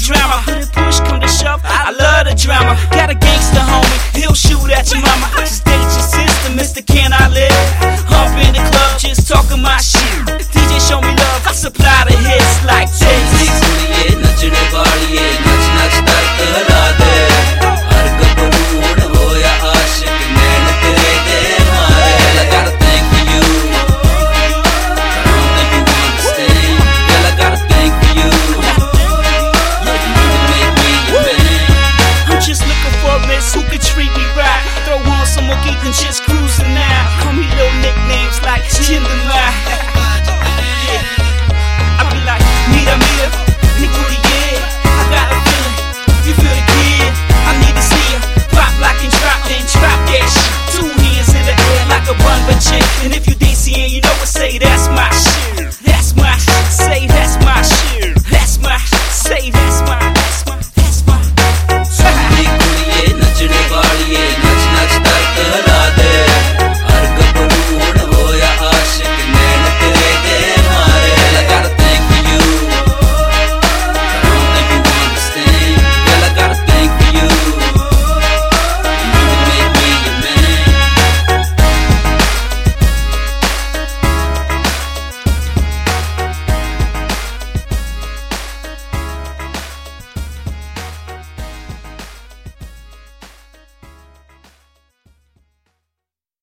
drama. When the push come to shove, I love the drama. Got a gangster homie, he'll shoot at your mama. Just date your sister, Mr. Can I Live? Hump in the club, just talking my shit. DJ show me love, I supply the hits like this. नचने वाली नच नच तक ला दे हर गबरू हुण होया आशिक नैन तेरे दे मारे I gotta thank for you I don't think you understand Girl I gotta thank for you You make me your man I'm just looking for a miss who can treat me right. Throw on some Mohican, just